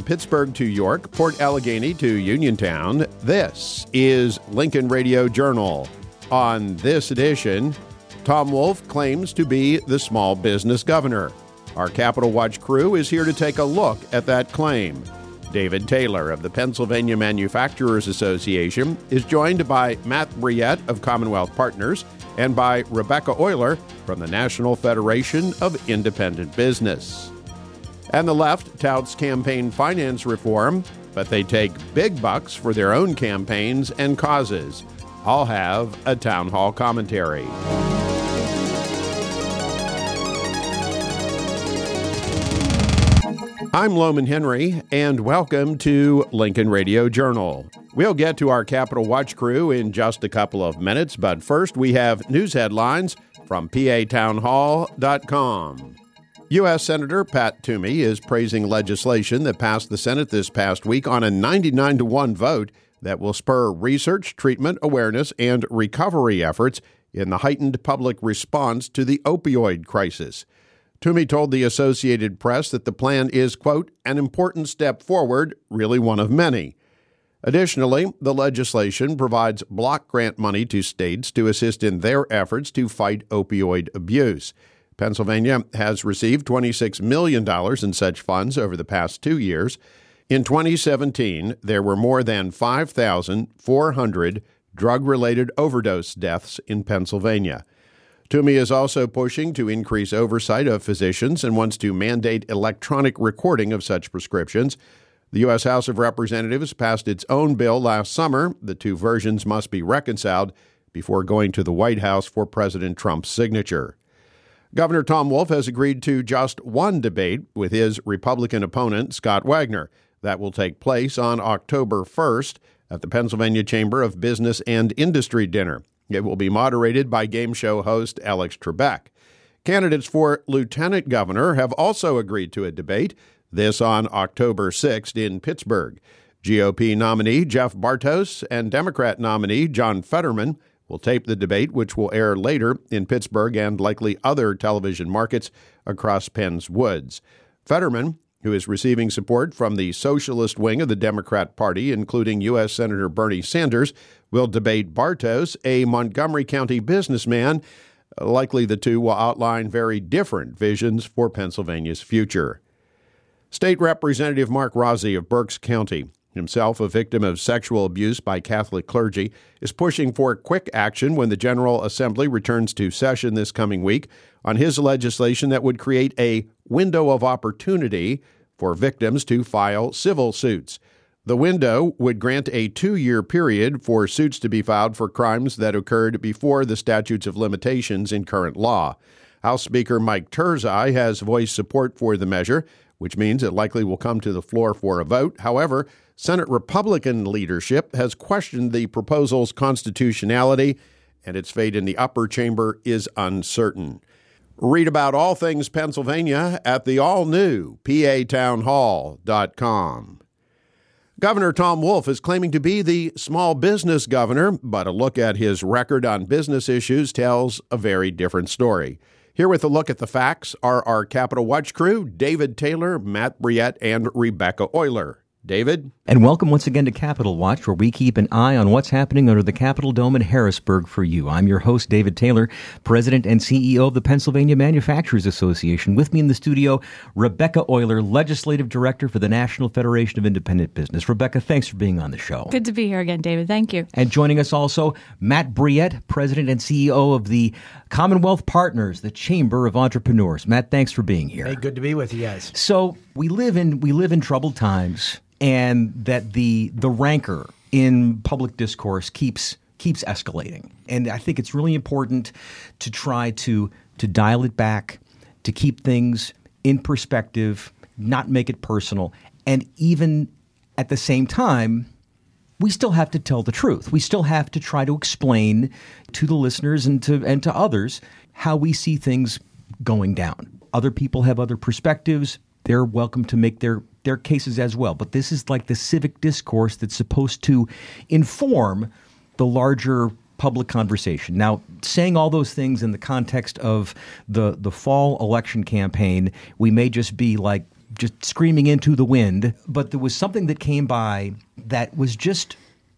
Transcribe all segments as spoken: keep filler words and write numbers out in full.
Pittsburgh to York, Port Allegheny to Uniontown, this is Lincoln Radio Journal. On this edition, Tom Wolf claims to be the small business governor. Our Capital Watch crew is here to take a look at that claim. David Taylor of the Pennsylvania Manufacturers Association is joined by Matt Briette of Commonwealth Partners and by Rebecca Euler from the National Federation of Independent Business. And the left touts campaign finance reform, but they take big bucks for their own campaigns and causes. I'll have a town hall commentary. I'm Loman Henry, and welcome to Lincoln Radio Journal. We'll get to our Capital Watch crew in just a couple of minutes, but first we have news headlines from P A town hall dot com. U S. Senator Pat Toomey is praising legislation that passed the Senate this past week on a ninety-nine to one vote that will spur research, treatment, awareness, and recovery efforts in the heightened public response to the opioid crisis. Toomey told the Associated Press that the plan is, quote, an important step forward, really one of many. Additionally, the legislation provides block grant money to states to assist in their efforts to fight opioid abuse. Pennsylvania has received twenty-six million dollars in such funds over the past two years. In twenty seventeen, there were more than five thousand four hundred drug-related overdose deaths in Pennsylvania. Toomey is also pushing to increase oversight of physicians and wants to mandate electronic recording of such prescriptions. The U S. House of Representatives passed its own bill last summer. The two versions must be reconciled before going to the White House for President Trump's signature. Governor Tom Wolf has agreed to just one debate with his Republican opponent, Scott Wagner. That will take place on October first at the Pennsylvania Chamber of Business and Industry dinner. It will be moderated by game show host Alex Trebek. Candidates for lieutenant governor have also agreed to a debate, this on October sixth in Pittsburgh. G O P nominee Jeff Bartos and Democrat nominee John Fetterman will tape the debate, which will air later in Pittsburgh and likely other television markets across Penn's Woods. Fetterman, who is receiving support from the socialist wing of the Democrat Party, including U S. Senator Bernie Sanders, will debate Bartos, a Montgomery County businessman. Likely the two will outline very different visions for Pennsylvania's future. State Representative Mark Rozzi of Berks County, himself a victim of sexual abuse by Catholic clergy, is pushing for quick action when the General Assembly returns to session this coming week on his legislation that would create a window of opportunity for victims to file civil suits. The window would grant a two-year period for suits to be filed for crimes that occurred before the statutes of limitations in current law. House Speaker Mike Turzai has voiced support for the measure, which means it likely will come to the floor for a vote. However, Senate Republican leadership has questioned the proposal's constitutionality, and its fate in the upper chamber is uncertain. Read about all things Pennsylvania at the all-new P A town hall dot com. Governor Tom Wolf is claiming to be the small business governor, but a look at his record on business issues tells a very different story. Here with a look at the facts are our Capital Watch crew, David Taylor, Matt Briette, and Rebecca Euler. David? And welcome once again to Capital Watch, where we keep an eye on what's happening under the Capitol Dome in Harrisburg for you. I'm your host, David Taylor, President and C E O of the Pennsylvania Manufacturers Association. With me in the studio, Rebecca Euler, Legislative Director for the National Federation of Independent Business. Rebecca, thanks for being on the show. Good to be here again, David. Thank you. And joining us also, Matt Briette, President and C E O of the Commonwealth Partners, the Chamber of Entrepreneurs. Matt, thanks for being here. Hey, good to be with you guys. So we live in we live in troubled times. And that the the rancor in public discourse keeps keeps escalating. And I think it's really important to try to to dial it back, to keep things in perspective, not make it personal. And even at the same time, we still have to tell the truth. We still have to try to explain to the listeners and to and to others how we see things going down. Other people have other perspectives. They're welcome to make their their cases as well. But this is like the civic discourse that's supposed to inform the larger public conversation. Now, saying all those things in the context of the, the fall election campaign, we may just be like just screaming into the wind. But there was something that came by that was just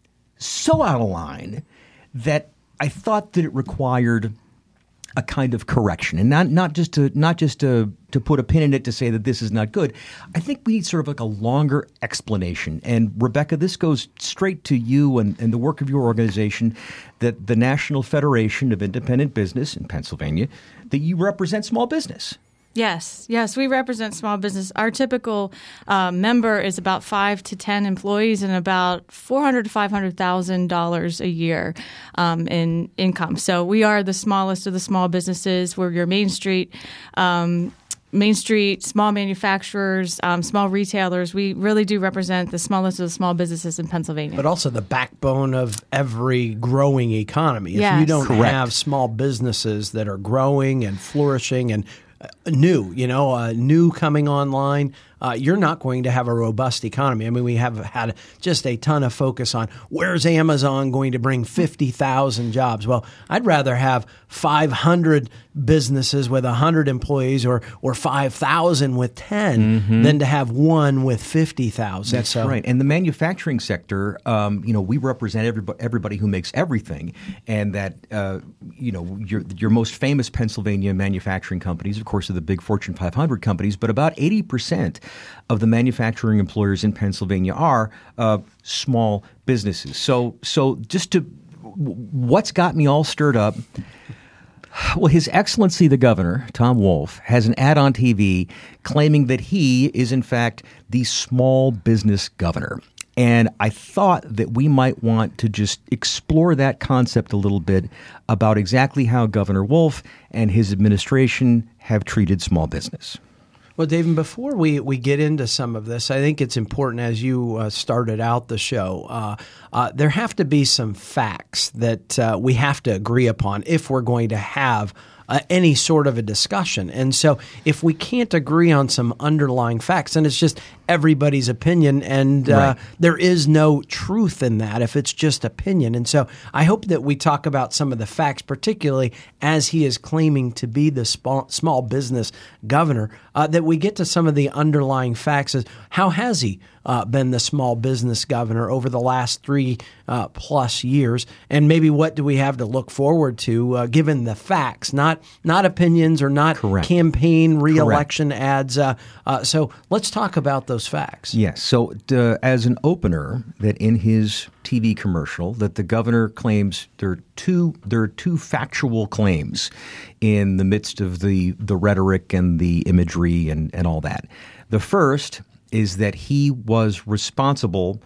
so out of line that I thought that it required a kind of correction, and not not just to not just to to put a pin in it to say that this is not good. I think we need sort of like a longer explanation. And Rebecca, this goes straight to you and, and the work of your organization, that the National Federation of Independent Business in Pennsylvania, that you represent small business. Yes, yes, we represent small business. Our typical uh, member is about five to ten employees and about four hundred to five hundred thousand dollars a year um, in income. So we are the smallest of the small businesses. We're your Main Street. Um, Main Street, small manufacturers, um, small retailers. We really do represent the smallest of the small businesses in Pennsylvania. But also the backbone of every growing economy. If Yes. you don't Correct. have small businesses that are growing and flourishing and uh, new, you know, uh, new coming online, uh, you're not going to have a robust economy. I mean, we have had just a ton of focus on where's Amazon going to bring fifty thousand jobs. Well, I'd rather have five hundred businesses with one hundred employees or or five thousand with ten mm-hmm. than to have one with fifty thousand. That's so, right. And the manufacturing sector, um, you know, we represent everybody, everybody who makes everything. And that, uh, you know, your, your most famous Pennsylvania manufacturing companies, of course, are the big Fortune five hundred companies, but about eighty percent of the manufacturing employers in Pennsylvania are uh, small businesses. So, so just to what's got me all stirred up. Well, His Excellency the Governor, Tom Wolf, has an ad on T V claiming that he is, in fact, the small business governor. And I thought that we might want to just explore that concept a little bit about exactly how Governor Wolf and his administration have treated small business. Well, David, before we, we get into some of this, I think it's important, as you uh, started out the show, uh, uh, there have to be some facts that uh, we have to agree upon if we're going to have uh, any sort of a discussion. And so if we can't agree on some underlying facts, then it's just everybody's opinion, and uh, Right. there is no truth in that if it's just opinion. And so I hope that we talk about some of the facts, particularly as he is claiming to be the small, small business governor, uh, that we get to some of the underlying facts. As how has he uh, been the small business governor over the last three uh, plus years? And maybe what do we have to look forward to uh, given the facts, not not opinions or not Correct. campaign re-election ads. Uh, uh, so let's talk about those facts. Yes. So uh, as an opener, that in his T V commercial, that the governor claims there are two there are two factual claims in the midst of the the rhetoric and the imagery and, and all that. The first is that he was responsible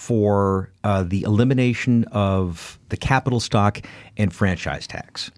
for uh, the elimination of the capital stock and franchise tax.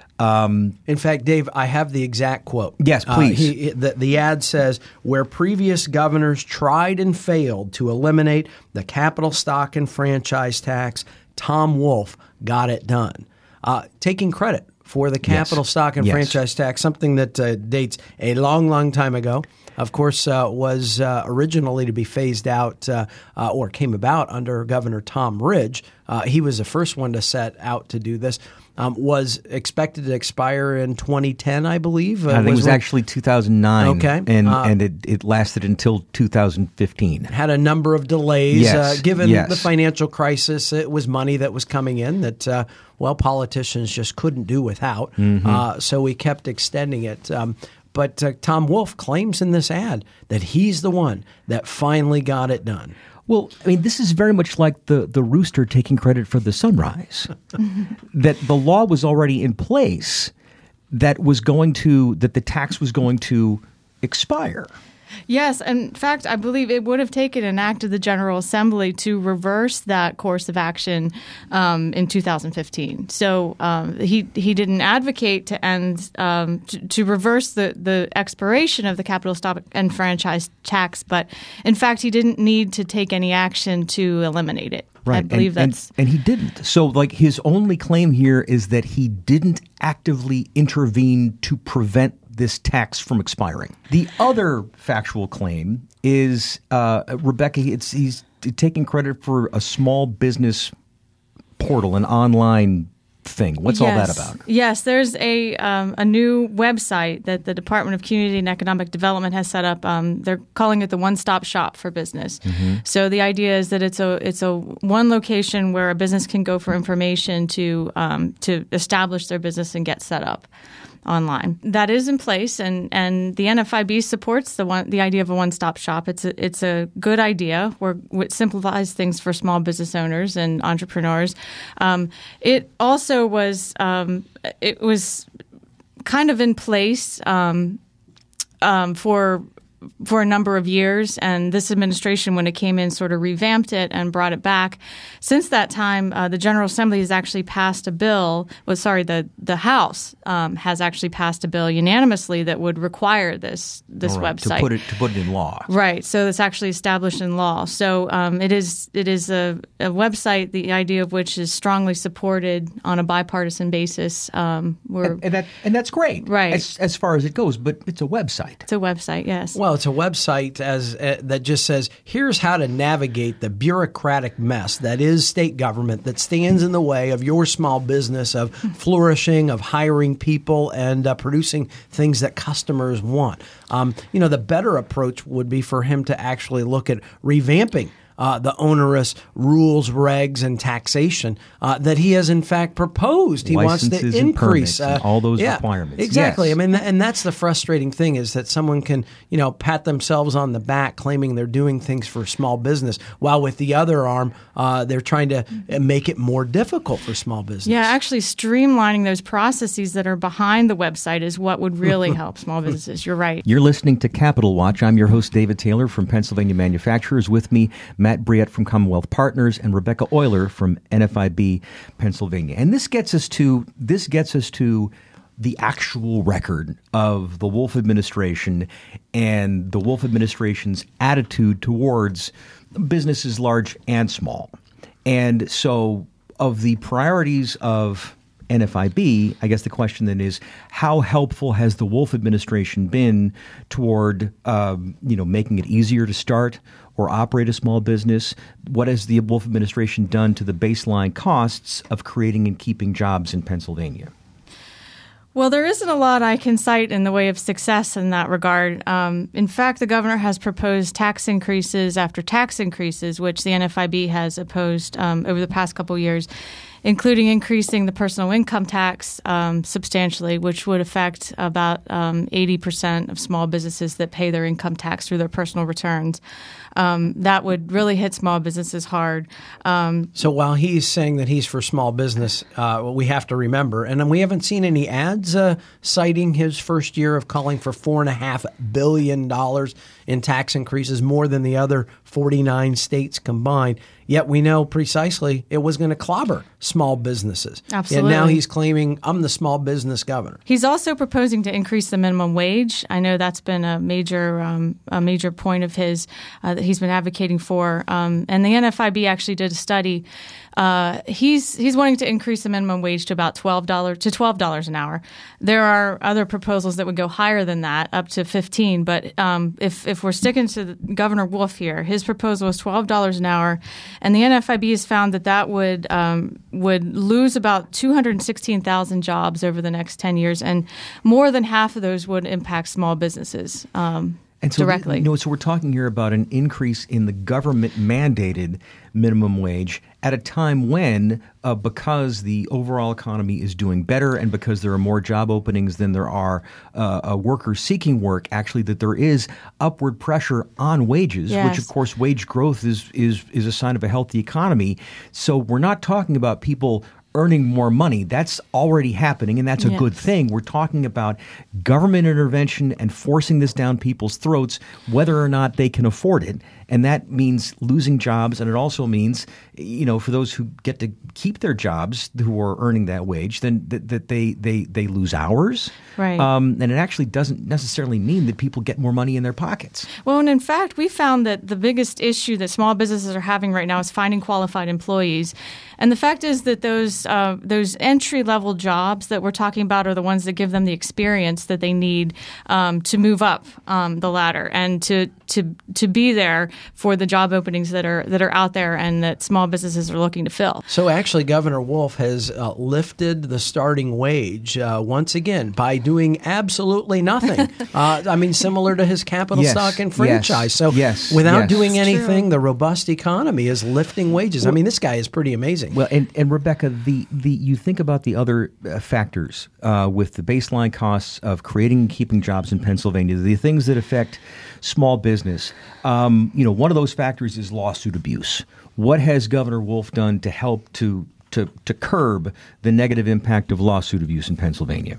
Um, In fact, Dave, I have the exact quote. Yes, please. Uh, he, the, the ad says, where previous governors tried and failed to eliminate the capital stock and franchise tax, Tom Wolf got it done. Uh, taking credit for the capital Yes. stock and Yes. franchise tax, something that uh, dates a long, long time ago. Of course, uh, was uh, originally to be phased out uh, uh, or came about under Governor Tom Ridge. Uh, he was the first one to set out to do this. Um, was expected to expire in twenty ten, I believe. Uh, I think it was when- actually two thousand nine. Okay. And, Uh, and it, it lasted until two thousand fifteen. had a number of delays. Yes, Uh, given yes. the financial crisis, it was money that was coming in that, uh, well, politicians just couldn't do without. Mm-hmm. Uh, so we kept extending it. Um, but uh, Tom Wolf claims in this ad that he's the one that finally got it done. Well, I mean, this is very much like the, the rooster taking credit for the sunrise. That the law was already in place that was going to, that the tax was going to expire. Yes. In fact, I believe it would have taken an act of the General Assembly to reverse that course of action um, in two thousand fifteen. So um, he he didn't advocate to end um, to, to reverse the, the expiration of the capital stock and franchise tax, but in fact, he didn't need to take any action to eliminate it. Right. I believe and, that's and, and he didn't. So, like, his only claim here is that he didn't actively intervene to prevent this tax from expiring. The other factual claim is, uh, Rebecca, it's, he's taking credit for a small business portal, an online thing. What's yes. all that about? Yes, there's a um, a new website that the Department of Community and Economic Development has set up. Um, they're calling it the One Stop Shop for business. Mm-hmm. So the idea is that it's a it's a one location where a business can go for information to um, to establish their business and get set up online. That is in place, and, and the N F I B supports the one the idea of a one-stop shop. It's a, it's a good idea where it simplifies things for small business owners and entrepreneurs. Um, it also was um, it was kind of in place um, um, for. for a number of years, and this administration, when it came in, sort of revamped it and brought it back. Since that time, uh, the General Assembly has actually passed a bill, well, sorry, the, the House um, has actually passed a bill unanimously that would require this this right, website. To put it to put it in law. Right. So it's actually established in law. So um, it is it is a, a website, the idea of which is strongly supported on a bipartisan basis. Um, we're, and, and, that, and that's great, right. as, as far as it goes, but it's a website. It's a website, yes. Well, it's a website as uh, that just says, here's how to navigate the bureaucratic mess that is state government that stands in the way of your small business, of flourishing, of hiring people, and uh, producing things that customers want. Um, you know, the better approach would be for him to actually look at revamping Uh, the onerous rules, regs, and taxation uh, that he has in fact proposed. He Licenses wants to and increase permits and all those yeah, requirements. Exactly. Yes. I mean, and that's the frustrating thing, is that someone can, you know, pat themselves on the back claiming they're doing things for small business, while with the other arm, uh, they're trying to make it more difficult for small business. Yeah, actually streamlining those processes that are behind the website is what would really help small businesses. You're right. You're listening to Capital Watch. I'm your host, David Taylor from Pennsylvania Manufacturers. With me, Matt Briette from Commonwealth Partners and Rebecca Euler from N F I B Pennsylvania. And this gets us to this gets us to the actual record of the Wolf administration and the Wolf administration's attitude towards businesses large and small. And so, of the priorities of N F I B, I guess the question then is, how helpful has the Wolf administration been toward, um, you know, making it easier to start or operate a small business? What has the Wolf administration done to the baseline costs of creating and keeping jobs in Pennsylvania? Well, there isn't a lot I can cite in the way of success in that regard. Um, in fact, the governor has proposed tax increases after tax increases, which the N F I B has opposed um, over the past couple of years, including increasing the personal income tax um, substantially, which would affect about um, eighty percent of small businesses that pay their income tax through their personal returns. Um, that would really hit small businesses hard. Um, so while he's saying that he's for small business, uh, we have to remember, and we haven't seen any ads uh, citing his first year of calling for four and a half billion dollars in tax increases, more than the other forty-nine states combined. Yet we know precisely it was going to clobber small businesses. Absolutely. And now he's claiming, I'm the small business governor. He's also proposing to increase the minimum wage. I know that's been a major um, a major point of his uh, that he's been advocating for. Um, and the N F I B actually did a study. Uh, he's he's wanting to increase the minimum wage to about twelve dollars to twelve dollars an hour. There are other proposals that would go higher than that, up to fifteen. But um, if if we're sticking to the, Governor Wolf here, his proposal is twelve dollars an hour, and the N F I B has found that that would um, would lose about two hundred sixteen thousand jobs over the next ten years, and more than half of those would impact small businesses. Um, And so, directly. You know, so we're talking here about an increase in the government-mandated minimum wage at a time when, uh, because the overall economy is doing better and because there are more job openings than there are uh, uh, workers seeking work, actually, that there is upward pressure on wages, Yes. which, of course, wage growth is is is a sign of a healthy economy. So we're not talking about people earning more money. That's already happening, and that's a Yes. good thing. We're talking about government intervention and forcing this down people's throats, whether or not they can afford it. And that means losing jobs, and it also means, you know, for those who get to keep their jobs, who are earning that wage, then that, that they, they, they lose hours. Right. Um, and it actually doesn't necessarily mean that people get more money in their pockets. Well, and in fact, we found that the biggest issue that small businesses are having right now is finding qualified employees. And the fact is that those uh, those entry level jobs that we're talking about are the ones that give them the experience that they need um, to move up um, the ladder and to to to be there for the job openings that are that are out there and that small businesses are looking to fill. So actually, Governor Wolf has uh, lifted the starting wage uh, once again by doing absolutely nothing. uh, I mean, similar to his capital Yes, stock and franchise. yes, so yes, without yes. doing It's anything, true. the robust economy is lifting wages. I mean, this guy is pretty amazing. Well, and, and Rebecca, the, the you think about the other uh, factors uh, with the baseline costs of creating and keeping jobs in Pennsylvania, the things that affect small business. Um, you know, one of those factors is lawsuit abuse. What has Governor Wolf done to help to to to curb the negative impact of lawsuit abuse in Pennsylvania?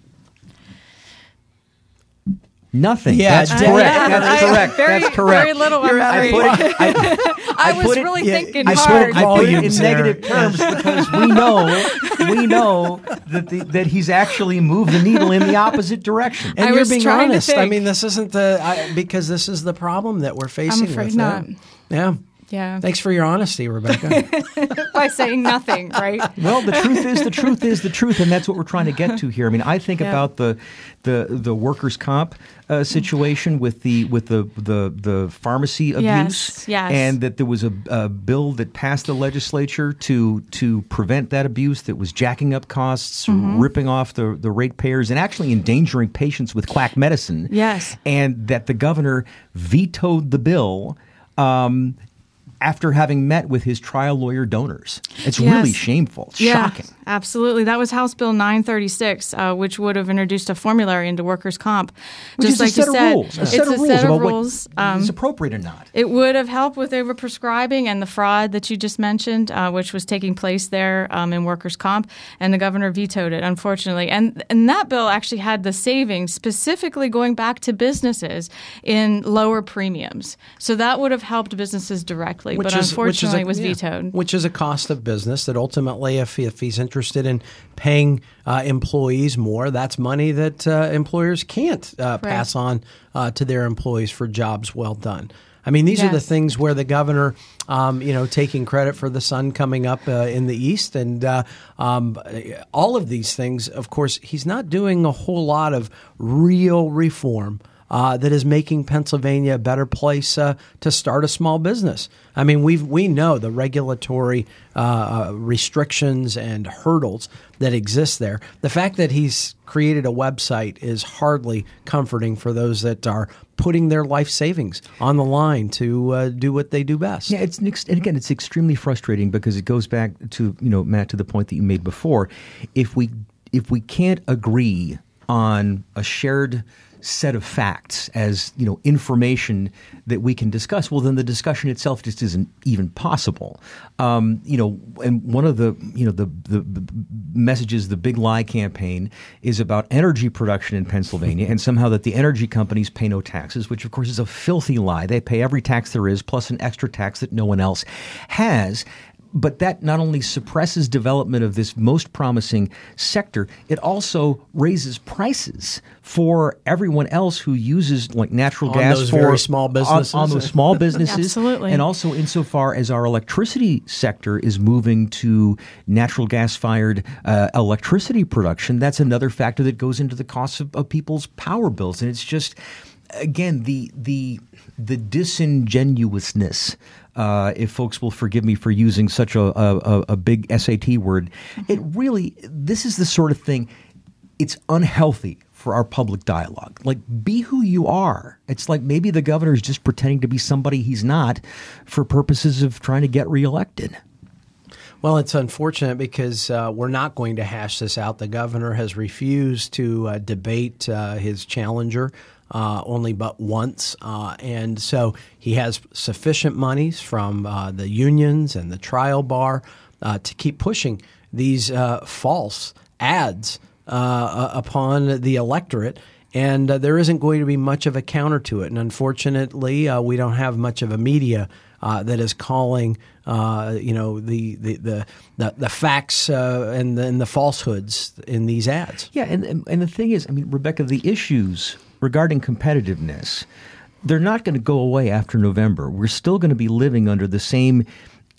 Nothing. Yeah, that's I- correct. yeah, That's I- correct. very- That's correct. very little, You're I'm out of afraid. I put it. I, I, I was put it- really yeah, thinking I spoke hard. I put it in volumes there. negative terms because we know we know that the, that he's actually moved the needle in the opposite direction. And I you're was being trying to honest. I think. mean, this isn't the I, because this is the problem that we're facing. afraid with not. it. Yeah. Yeah. Thanks for your honesty, Rebecca. By saying nothing, right? Well, the truth is the truth is the truth, and that's what we're trying to get to here. I mean, I think Yeah. about the the the workers' comp uh, situation with the with the the, the pharmacy abuse, Yes, yes. and that there was a, a bill that passed the legislature to to prevent that abuse that was jacking up costs, Mm-hmm. ripping off the the ratepayers, and actually endangering patients with quack medicine. Yes. And that the governor vetoed the bill. Um, after having met with his trial lawyer donors. It's Yes. really shameful. It's Yeah, shocking. absolutely. That was House Bill nine thirty-six, uh, which would have introduced a formulary into workers' comp. Which Just is like a set you of said, rules. A it's set of a rules set about of what rules. Um, is appropriate or not. It would have helped with overprescribing and the fraud that you just mentioned, uh, which was taking place there um, in workers' comp, and the governor vetoed it, unfortunately. And and that bill actually had the savings specifically going back to businesses in lower premiums. So that would have helped businesses directly, but unfortunately a- it was yeah, vetoed. Which is a cost of business that ultimately, if, if he's interested in paying uh, employees more, that's money that uh, employers can't uh, pass on uh, to their employees for jobs well done. I mean, these are the Yes. things where the governor, um, you know, taking credit for the sun coming up uh, in the east, and uh, um, all of these things. Of course, he's not doing a whole lot of real reform uh, that is making Pennsylvania a better place uh, to start a small business. I mean, we we know the regulatory uh, restrictions and hurdles that exist there. The fact that he's created a website is hardly comforting for those that are putting their life savings on the line to uh, do what they do best. Yeah, it's and again, it's extremely frustrating because it goes back to, you know, Matt, to the point that you made before. If we if we can't agree on a shared set of facts as, you know, information that we can discuss, well, then the discussion itself just isn't even possible. Um, you know, and one of the, you know, the, the, the messages, the Big Lie campaign is about energy production in Pennsylvania and somehow that the energy companies pay no taxes, which of course is a filthy lie. They pay every tax there is plus an extra tax that no one else has. But that not only suppresses development of this most promising sector, it also raises prices for everyone else who uses like natural On gas those for very small businesses. On, on those small businesses, Absolutely. and also insofar as our electricity sector is moving to natural gas-fired uh, electricity production, that's another factor that goes into the cost of, of people's power bills, and it's just. Again, the the the disingenuousness, uh, if folks will forgive me for using such a, a, a big S A T word, it really, this is the sort of thing, it's unhealthy for our public dialogue. Like, be who you are. It's like maybe the governor is just pretending to be somebody he's not for purposes of trying to get reelected. Well, it's unfortunate because uh, we're not going to hash this out. The governor has refused to uh, debate uh, his challenger uh, only but once. Uh, and so he has sufficient monies from uh, the unions and the trial bar uh, to keep pushing these uh, false ads uh, upon the electorate. And uh, there isn't going to be much of a counter to it. And unfortunately, uh, we don't have much of a media uh, that is calling, uh, you know, the the the the, the facts uh, and, the, and the falsehoods in these ads. Yeah, and, and and the thing is, I mean, Rebecca, the issues regarding competitiveness, they're not going to go away after November. We're still going to be living under the same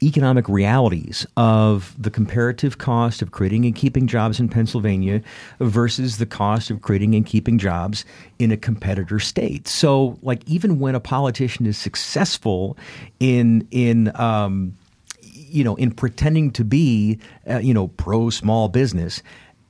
economic realities of the comparative cost of creating and keeping jobs in Pennsylvania versus the cost of creating and keeping jobs in a competitor state. So, like, even when a politician is successful in in um, you know in pretending to be uh, you know pro small business,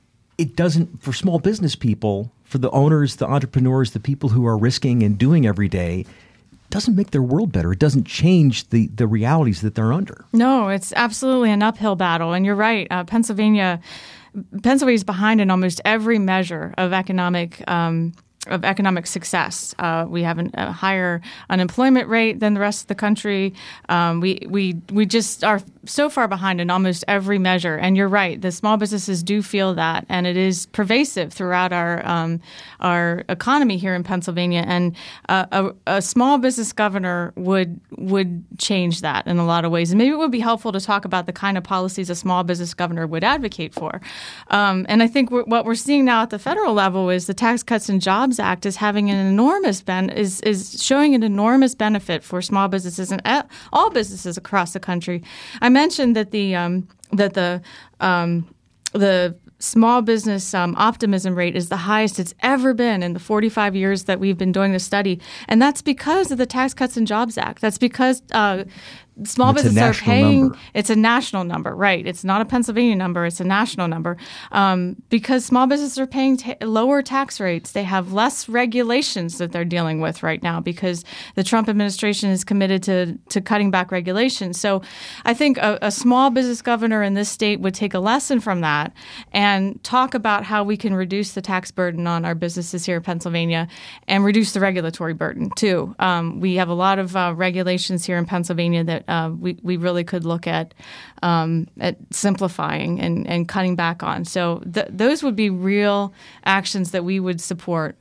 it doesn't, for small business people, for the owners, the entrepreneurs, the people who are risking and doing every day, doesn't make their world better. It doesn't change the, the realities that they're under. No, it's absolutely an uphill battle. And you're right. Uh, Pennsylvania, Pennsylvania is behind in almost every measure of economic um, of economic success. Uh, we have an, a higher unemployment rate than the rest of the country. Um, we we we just are so far behind in almost every measure. And you're right, the small businesses do feel that, and it is pervasive throughout our um, our economy here in Pennsylvania. And uh, a, a small business governor would would change that in a lot of ways. And maybe it would be helpful to talk about the kind of policies a small business governor would advocate for. Um, and I think we're, what we're seeing now at the federal level is the Tax Cuts and Jobs Act is having an enormous ben- is is showing an enormous benefit for small businesses and all businesses across the country. I mentioned that the um, that the um, the small business um, optimism rate is the highest it's ever been in the forty-five years that we've been doing this study, and that's because of the Tax Cuts and Jobs Act. That's because uh, small it's businesses are paying. Number. It's a national number, right? It's not a Pennsylvania number. It's a national number um, because small businesses are paying t- lower tax rates. They have less regulations that they're dealing with right now because the Trump administration is committed to to cutting back regulations. So I think a, a small business governor in this state would take a lesson from that and talk about how we can reduce the tax burden on our businesses here in Pennsylvania and reduce the regulatory burden too. Um, we have a lot of uh, regulations here in Pennsylvania that Uh, we, we really could look at um, at simplifying and, and cutting back on. So th- those would be real actions that we would support.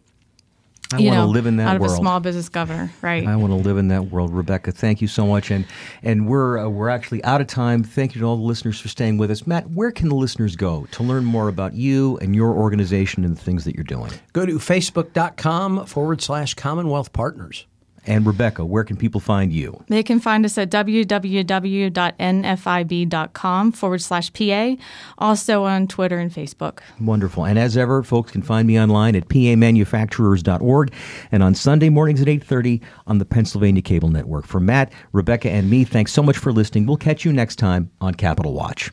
I you want know, to live in that out world. of a small business governor, right? I want to live in that world. Rebecca, thank you so much. And and we're uh, we're actually out of time. Thank you to all the listeners for staying with us. Matt, where can the listeners go to learn more about you and your organization and the things that you're doing? Go to facebook.com forward slash Commonwealth Partners. And Rebecca, where can people find you? They can find us at www.nfib.com forward slash PA, also on Twitter and Facebook. Wonderful. And as ever, folks can find me online at p a manufacturers dot org and on Sunday mornings at eight thirty on the Pennsylvania Cable Network. For Matt, Rebecca, and me, thanks so much for listening. We'll catch you next time on Capitol Watch.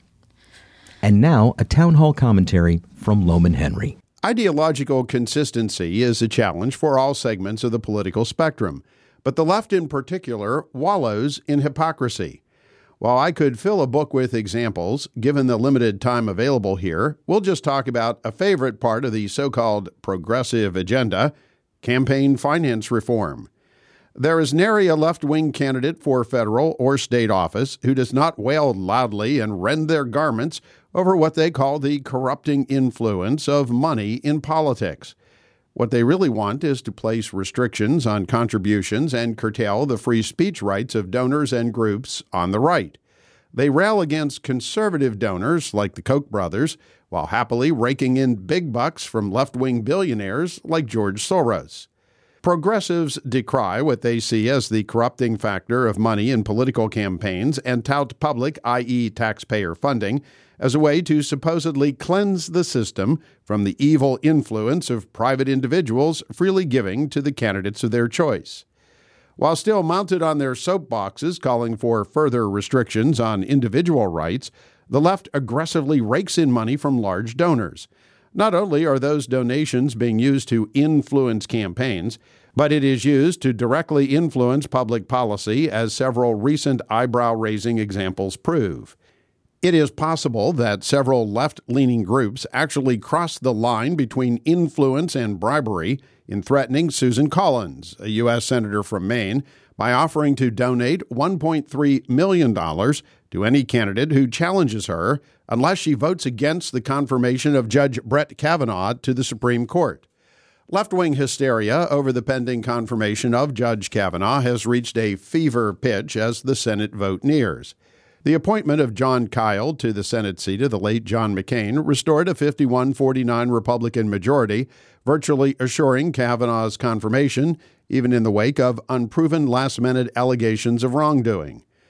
And now, a town hall commentary from Lohman Henry. Ideological consistency is a challenge for all segments of the political spectrum, but the left in particular wallows in hypocrisy. While I could fill a book with examples, given the limited time available here, we'll just talk about a favorite part of the so-called progressive agenda, campaign finance reform. There is nary a left-wing candidate for federal or state office who does not wail loudly and rend their garments over what they call the corrupting influence of money in politics. What they really want is to place restrictions on contributions and curtail the free speech rights of donors and groups on the right. They rail against conservative donors like the Koch brothers, while happily raking in big bucks from left-wing billionaires like George Soros. Progressives decry what they see as the corrupting factor of money in political campaigns and tout public, that is taxpayer funding, as a way to supposedly cleanse the system from the evil influence of private individuals freely giving to the candidates of their choice. While still mounted on their soapboxes calling for further restrictions on individual rights, the left aggressively rakes in money from large donors. Not only are those donations being used to influence campaigns, but it is used to directly influence public policy, as several recent eyebrow-raising examples prove. It is possible that several left-leaning groups actually crossed the line between influence and bribery in threatening Susan Collins, a U S senator from Maine, by offering to donate one point three million dollars to any candidate who challenges her unless she votes against the confirmation of Judge Brett Kavanaugh to the Supreme Court. Left-wing hysteria over the pending confirmation of Judge Kavanaugh has reached a fever pitch as the Senate vote nears. The appointment of Jon Kyl to the Senate seat of the late John McCain restored a fifty-one forty-nine Republican majority, virtually assuring Kavanaugh's confirmation, even in the wake of unproven last-minute allegations of wrongdoing.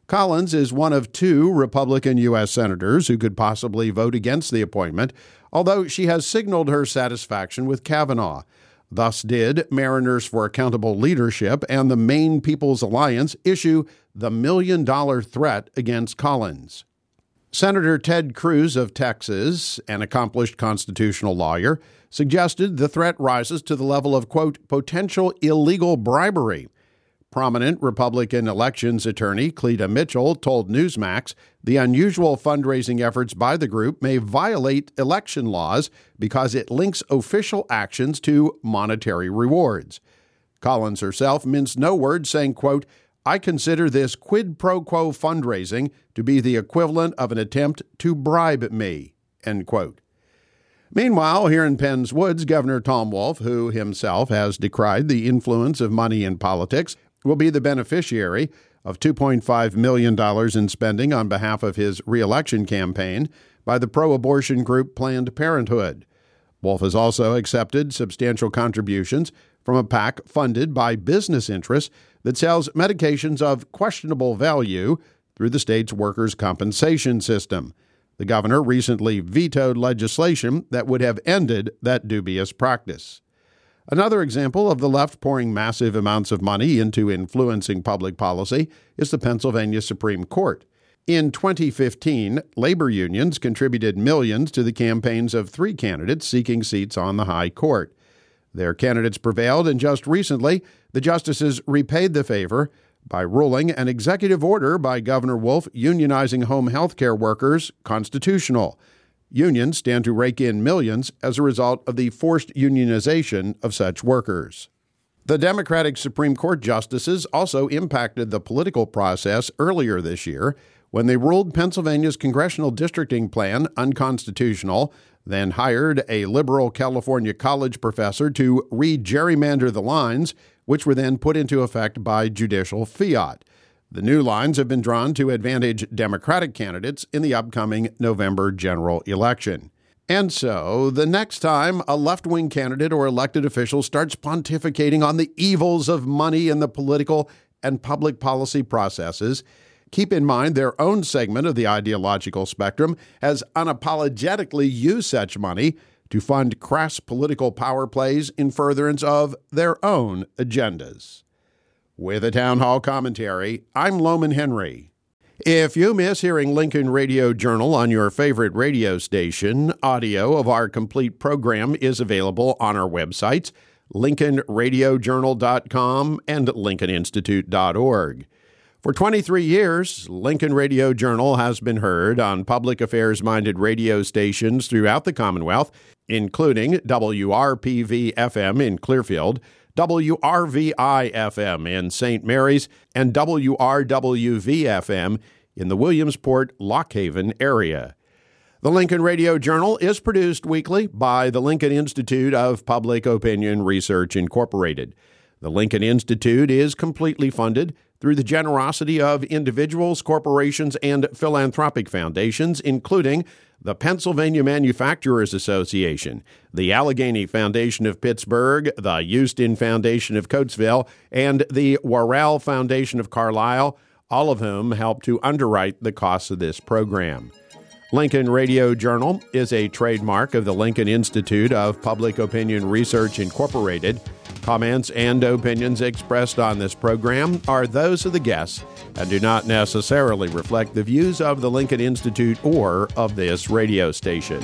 Collins is one of two Republican U S senators who could possibly vote against the appointment, although she has signaled her satisfaction with Kavanaugh. Thus did Mariners for Accountable Leadership and the Maine People's Alliance issue the million-dollar threat against Collins. Senator Ted Cruz of Texas, an accomplished constitutional lawyer, suggested the threat rises to the level of, quote, potential illegal bribery. Prominent Republican elections attorney Cleta Mitchell told Newsmax the unusual fundraising efforts by the group may violate election laws because it links official actions to monetary rewards. Collins herself minced no words, saying, quote, I consider this quid pro quo fundraising to be the equivalent of an attempt to bribe me, end quote. Meanwhile, here in Penn's Woods, Governor Tom Wolf, who himself has decried the influence of money in politics, will be the beneficiary of two point five million dollars in spending on behalf of his reelection campaign by the pro-abortion group Planned Parenthood. Wolf has also accepted substantial contributions from a PAC funded by business interests that sells medications of questionable value through the state's workers' compensation system. The governor recently vetoed legislation that would have ended that dubious practice. Another example of the left pouring massive amounts of money into influencing public policy is the Pennsylvania Supreme Court. In twenty fifteen, labor unions contributed millions to the campaigns of three candidates seeking seats on the high court. Their candidates prevailed, and just recently, the justices repaid the favor by ruling an executive order by Governor Wolf unionizing home health care workers constitutional. Unions stand to rake in millions as a result of the forced unionization of such workers. The Democratic Supreme Court justices also impacted the political process earlier this year when they ruled Pennsylvania's congressional districting plan unconstitutional, then hired a liberal California college professor to re-gerrymander the lines, which were then put into effect by judicial fiat. The new lines have been drawn to advantage Democratic candidates in the upcoming November general election. And so, the next time a left-wing candidate or elected official starts pontificating on the evils of money in the political and public policy processes, keep in mind their own segment of the ideological spectrum has unapologetically used such money to fund crass political power plays in furtherance of their own agendas. With a town hall commentary, I'm Loman Henry. If you miss hearing Lincoln Radio Journal on your favorite radio station, audio of our complete program is available on our websites, lincoln radio journal dot com and lincoln institute dot org. For twenty-three years, Lincoln Radio Journal has been heard on public affairs-minded radio stations throughout the Commonwealth, including W R P V F M in Clearfield, W R V I F M in Saint Mary's, and W R W V F M in the Williamsport-Lock Haven area. The Lincoln Radio Journal is produced weekly by the Lincoln Institute of Public Opinion Research, Incorporated. The Lincoln Institute is completely funded through the generosity of individuals, corporations, and philanthropic foundations, including the Pennsylvania Manufacturers Association, the Allegheny Foundation of Pittsburgh, the Houston Foundation of Coatesville, and the Worrell Foundation of Carlisle, all of whom help to underwrite the costs of this program. Lincoln Radio Journal is a trademark of the Lincoln Institute of Public Opinion Research, Incorporated. Comments and opinions expressed on this program are those of the guests and do not necessarily reflect the views of the Lincoln Institute or of this radio station.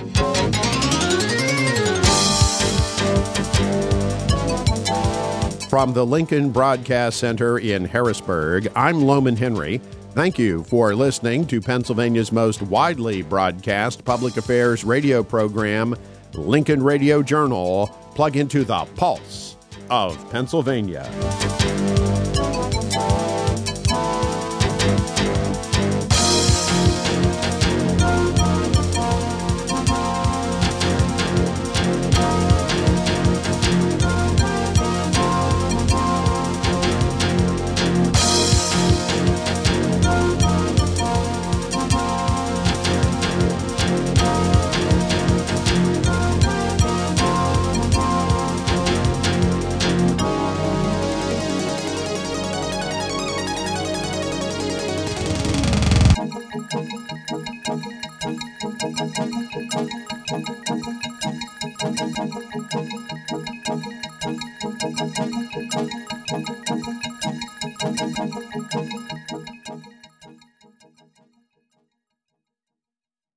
From the Lincoln Broadcast Center in Harrisburg, I'm Loman Henry. Thank you for listening to Pennsylvania's most widely broadcast public affairs radio program, Lincoln Radio Journal. Plug into the pulse of Pennsylvania.